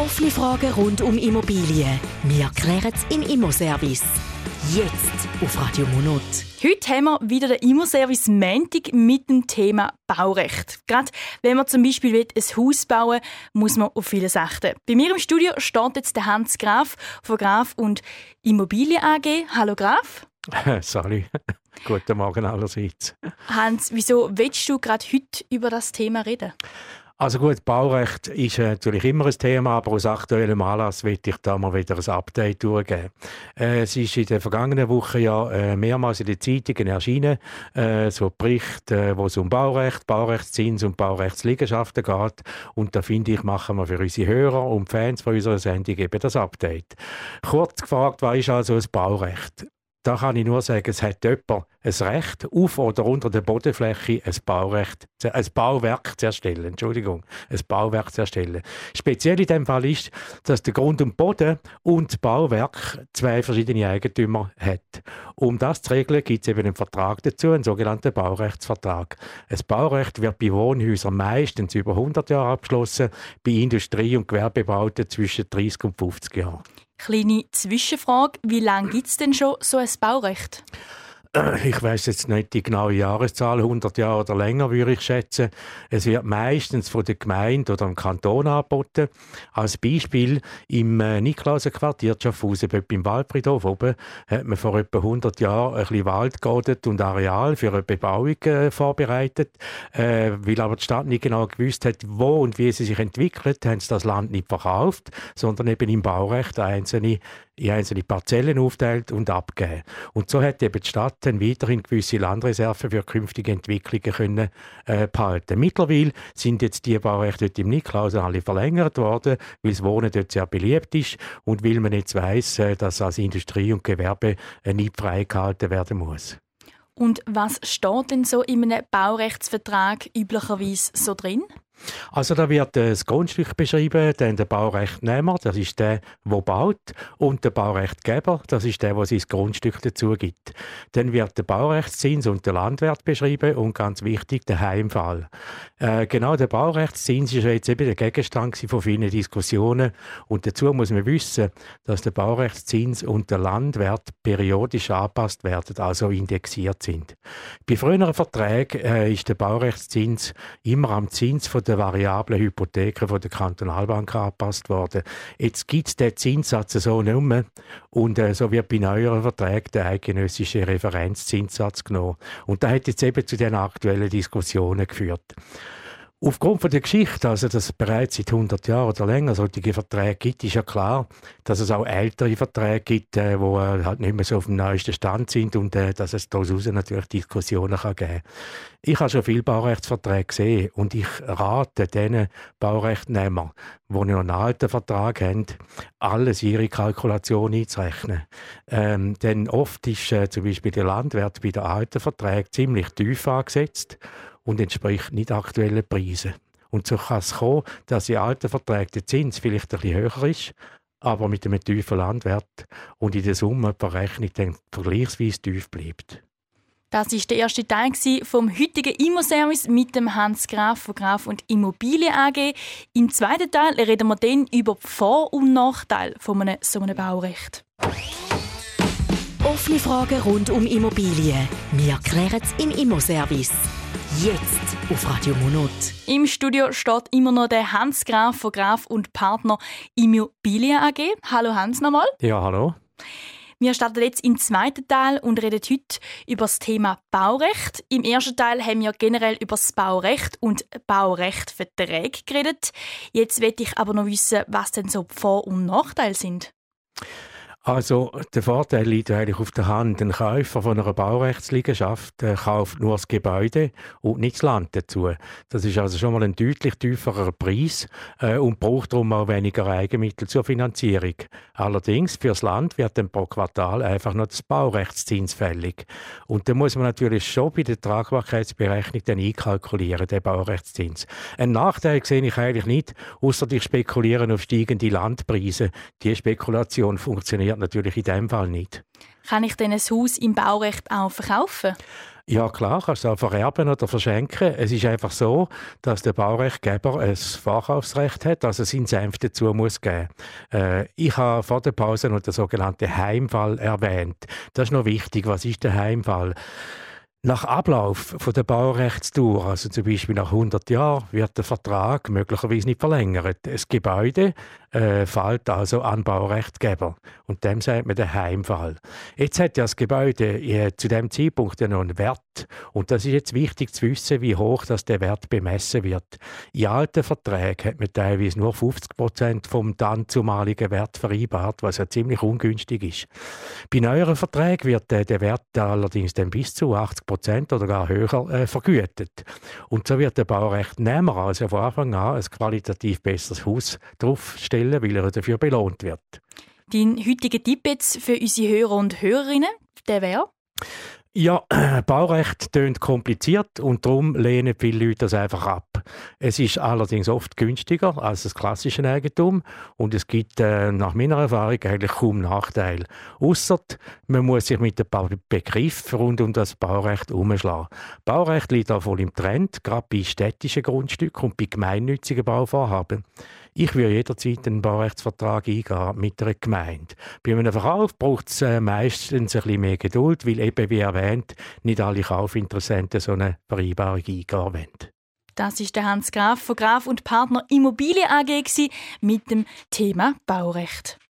Offene Fragen rund um Immobilien. Wir klären es im Immoservice. Jetzt auf Radio Monot. Heute haben wir wieder den Immoservice Montag mit dem Thema Baurecht. Gerade wenn man zum Beispiel ein Haus bauen will, muss man auf vieles achten. Bei mir im Studio steht jetzt der Hans Graf von Graf und Immobilien AG. Hallo Graf. Salut. Guten Morgen allerseits. Hans, wieso willst du gerade heute über das Thema reden? Also gut, Baurecht ist natürlich immer ein Thema, aber aus aktuellem Anlass will ich da mal wieder ein Update durchgeben. Es ist in den vergangenen Wochen ja mehrmals in den Zeitungen erschienen, so Berichte, wo es um Baurecht, Baurechtszins und Baurechtsliegenschaften geht. Und da finde ich, machen wir für unsere Hörer und Fans von unserer Sendung eben das Update. Kurz gefragt, was ist also ein Baurecht? Da kann ich nur sagen, es hat jemand ein Recht, auf oder unter der Bodenfläche ein Bauwerk zu erstellen. Ein Bauwerk zu erstellen. Speziell in dem Fall ist, dass der Grund und Boden und das Bauwerk zwei verschiedene Eigentümer hat. Um das zu regeln, gibt es eben einen Vertrag dazu, einen sogenannten Baurechtsvertrag. Ein Baurecht wird bei Wohnhäusern meistens über 100 Jahre abgeschlossen, bei Industrie- und Gewerbebauten zwischen 30 und 50 Jahren. Kleine Zwischenfrage, wie lange gibt es denn schon so ein Baurecht? Ich weiss jetzt nicht die genaue Jahreszahl, 100 Jahre oder länger würde ich schätzen. Es wird meistens von der Gemeinde oder dem Kanton angeboten. Als Beispiel im Niklausenquartier Schaffhausen, beim Waldfriedhof oben, hat man vor etwa 100 Jahren ein bisschen Wald gerodet und Areal für eine Bebauung vorbereitet. Weil aber die Stadt nicht genau gewusst hat, wo und wie sie sich entwickelt, haben sie das Land nicht verkauft, sondern eben im Baurecht in einzelne Parzellen aufteilt und abgegeben. Und so hat eben die Stadt dann weiterhin gewisse Landreserven für künftige Entwicklungen können, behalten. Mittlerweile sind jetzt die Baurechte dort im Niklausen alle verlängert worden, weil das Wohnen dort sehr beliebt ist und weil man jetzt weiss, dass als Industrie und Gewerbe nicht freigehalten werden muss. Und was steht denn so in einem Baurechtsvertrag üblicherweise so drin? Also da wird das Grundstück beschrieben, dann der Baurechtnehmer, das ist der baut, und der Baurechtgeber, das ist der sein Grundstück dazu gibt. Dann wird der Baurechtszins und der Landwert beschrieben und ganz wichtig, der Heimfall. Genau, der Baurechtszins ist jetzt eben der Gegenstand von vielen Diskussionen und dazu muss man wissen, dass der Baurechtszins und der Landwert periodisch angepasst werden, also indexiert sind. Bei früheren Verträgen ist der Baurechtszins immer am Zins von der variablen Hypotheken von der Kantonalbank angepasst worden. Jetzt gibt es den Zinssatz so nicht mehr und so wird bei neueren Verträgen der eidgenössische Referenzzinssatz genommen. Und das hat jetzt eben zu den aktuellen Diskussionen geführt. Aufgrund von der Geschichte, also dass es bereits seit 100 Jahren oder länger solche Verträge gibt, ist ja klar, dass es auch ältere Verträge gibt, die halt nicht mehr so auf dem neuesten Stand sind und dass es daraus natürlich Diskussionen kann geben. Ich habe schon viele Baurechtsverträge gesehen und ich rate diesen Baurechtnehmern, die noch einen alten Vertrag haben, alles ihre Kalkulation einzurechnen. Denn oft ist zum Beispiel der Landwert bei den alten Verträgen ziemlich tief angesetzt und entspricht nicht aktuellen Preisen. Und so kann es kommen, dass in alten Verträgen der Zins vielleicht ein bisschen höher ist, aber mit einem tiefen Landwert und in der Summe die Verrechnung dann vergleichsweise tief bleibt. Das war der erste Teil vom heutigen Immoservice mit dem Hans Graf von Graf und Immobilien AG. Im zweiten Teil reden wir dann über die Vor- und Nachteile von so einem Baurecht. Offene Fragen rund um Immobilien. Wir klären es im Immoservice. Jetzt auf Radio Monot. Im Studio steht immer noch der Hans Graf von Graf und Partner Immobilien AG. Hallo Hans nochmal. Ja, hallo. Wir starten jetzt im zweiten Teil und reden heute über das Thema Baurecht. Im ersten Teil haben wir generell über das Baurecht und Baurechtverträge geredet. Jetzt möchte ich aber noch wissen, was denn so die Vor- und Nachteile sind. Also der Vorteil liegt eigentlich auf der Hand. Ein Käufer von einer Baurechtsliegenschaft kauft nur das Gebäude und nicht das Land dazu. Das ist also schon mal ein deutlich tieferer Preis und braucht darum auch weniger Eigenmittel zur Finanzierung. Allerdings für das Land wird dann pro Quartal einfach noch das Baurechtszins fällig. Und da muss man natürlich schon bei der Tragbarkeitsberechnung dann einkalkulieren, den Baurechtszins. Einen Nachteil sehe ich eigentlich nicht, ausser ich spekuliere auf steigende Landpreise. Die Spekulation funktioniert funktioniert natürlich in diesem Fall nicht. Kann ich denn ein Haus im Baurecht auch verkaufen? Ja klar, kannst du auch vererben oder verschenken. Es ist einfach so, dass der Baurechtgeber ein Vorkaufsrecht hat, also seinen Senf dazu muss geben. Ich habe vor der Pause noch den sogenannten Heimfall erwähnt. Das ist noch wichtig. Was ist der Heimfall? Nach Ablauf von der Baurechtstour, also zum Beispiel nach 100 Jahren, wird der Vertrag möglicherweise nicht verlängert. Das Gebäude fällt also an den Baurechtgeber. Und dem sagt man den Heimfall. Jetzt hat ja das Gebäude zu dem Zeitpunkt ja noch einen Wert. Und das ist jetzt wichtig zu wissen, wie hoch das der Wert bemessen wird. In alten Verträgen hat man teilweise nur 50% vom dann zumaligen Wert vereinbart, was ja ziemlich ungünstig ist. Bei neueren Verträgen wird der Wert allerdings dann bis zu 80% oder gar höher vergütet. Und so wird der Baurechtnehmer also von Anfang an ein qualitativ besseres Haus draufstellen, weil er dafür belohnt wird. Dein heutiger Tipp jetzt für unsere Hörer und Hörerinnen, der wäre? Ja, Baurecht tönt kompliziert und darum lehnen viele Leute das einfach ab. Es ist allerdings oft günstiger als das klassische Eigentum und es gibt nach meiner Erfahrung eigentlich kaum Nachteile. Ausser man muss sich mit dem Begriff rund um das Baurecht umschlagen. Baurecht liegt auch voll im Trend, gerade bei städtischen Grundstücken und bei gemeinnützigen Bauvorhaben. Ich würde jederzeit einen Baurechtsvertrag eingehen mit einer Gemeinde. Bei einem Verkauf braucht es meistens ein bisschen mehr Geduld, weil eben, wie erwähnt, nicht alle Kaufinteressenten so eine Vereinbarung eingehen wollen. Das ist der Hans Graf von Graf und Partner Immobilien AG mit dem Thema Baurecht.